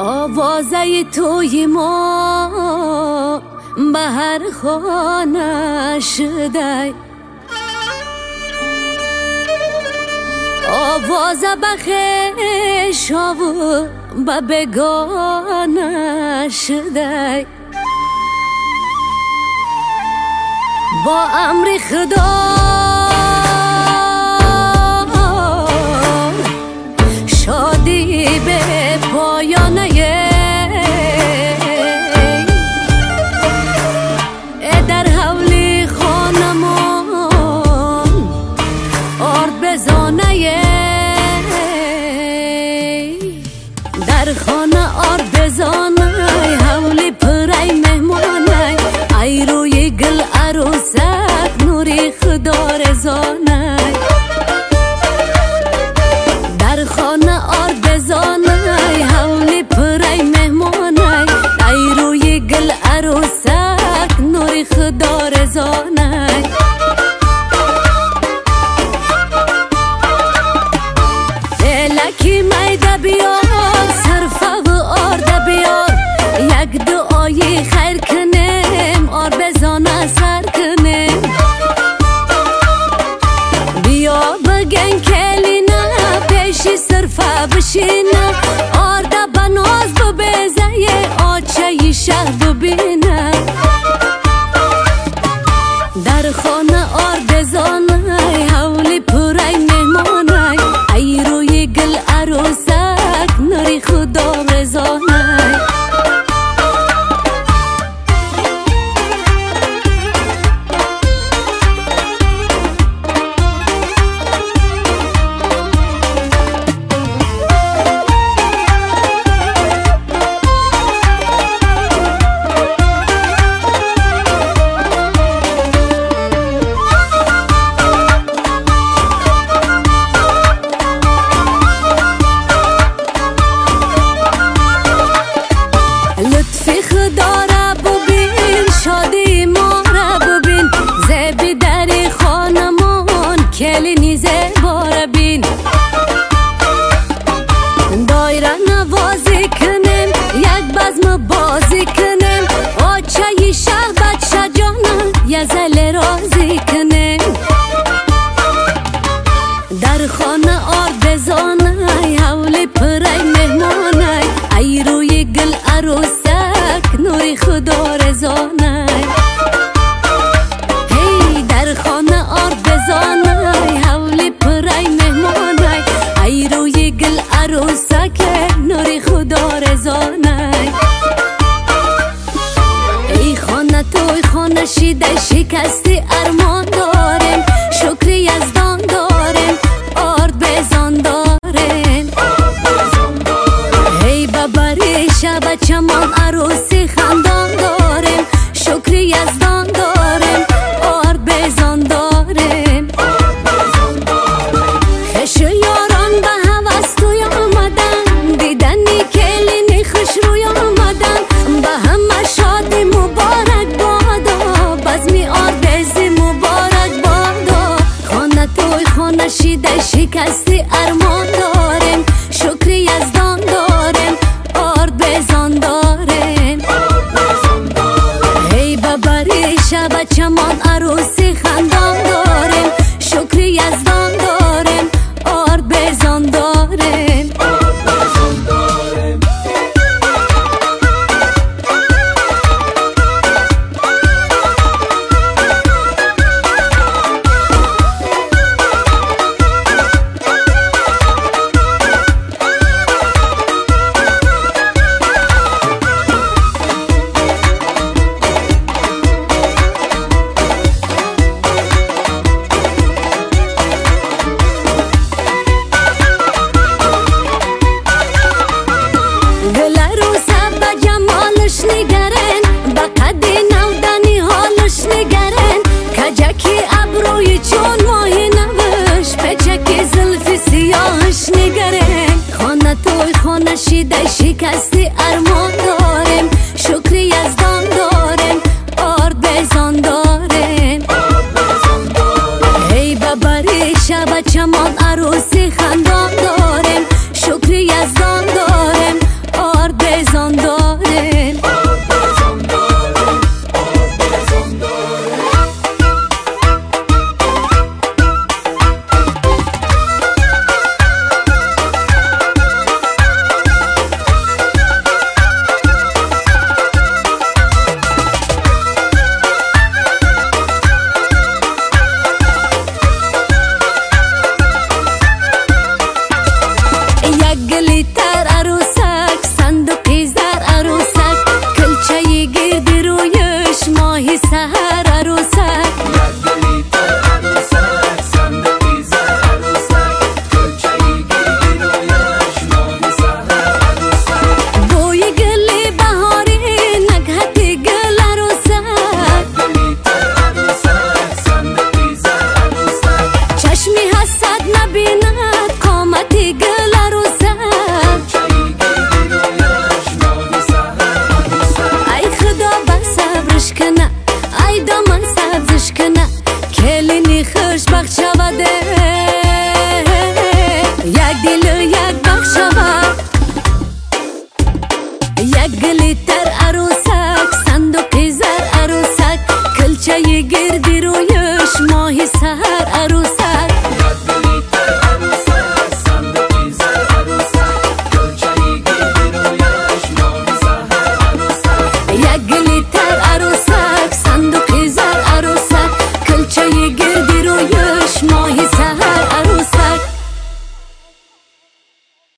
آوازه توی ما به هر خانه شده، آوازه به خویش و به بگانه شده. با امر خدا شادی به پایانه در حولی خانمان آرد بزانه، در خانه آرد بزانه حولی پرای مهمانه، ای روی گل عروسک نوری خدا رزانه، در خانه آرد بزانه حولی پرای مهمانه، ای روی گل عروسک نوری خدا رزانه. لکی میده بیار صرفه و آرده بیار، یک دعای خیر کنیم آر بزانه سر کنیم، بیا بگن کلی نه پیشی صرفه بشینه، آرده بناز ببیزه آچه شهر ببینه، در خانه آرد زانه حولی پرای مهمانه، ای روی گل عروسک نوری خدا رزانه. لطفی خدا را ببین، شادی ما را ببین، زیبی در خانمان کلی نیزه بار بین، دایره نوازی کنیم یک بزم بازی کنیم، آچه شهر بچه جانم یه زل رازی کنیم، در خانه آرد بزانه حولی پرای مهمانه، ای روی گل عروسک نوری خدا رزانه، هی در خانه آرد بزانه حولی پرای مهمانه، ای روی گل عروسک نوری خدا رزانه. ای خانه توی خانه شیده شکستی ارمان داریم، شکری یزدان داریم آرد بزان داریم، هی ببری شب چمان عروسی خندان داریم، شکری یزدان داریم آرد بزان داریم، خش یاران به هوس توی آمدن، دیدنی کلینی خوش روی آمدن، به همه شادی مبارک بادا، بزمی آردزی مبارک بادا، خانه توی خانه شیده شکستی ارمان داریم، شکری یزدان داریم آرد بزان داریم، هی ببری شب چمان عروسی خندان داریم، شکری یزدان داریم آرد بزان داریم. شیده شکستی ارمان داریم، شکری یزدان داریم آرد بزان داریم، هی ببری شب چمان عروسی خند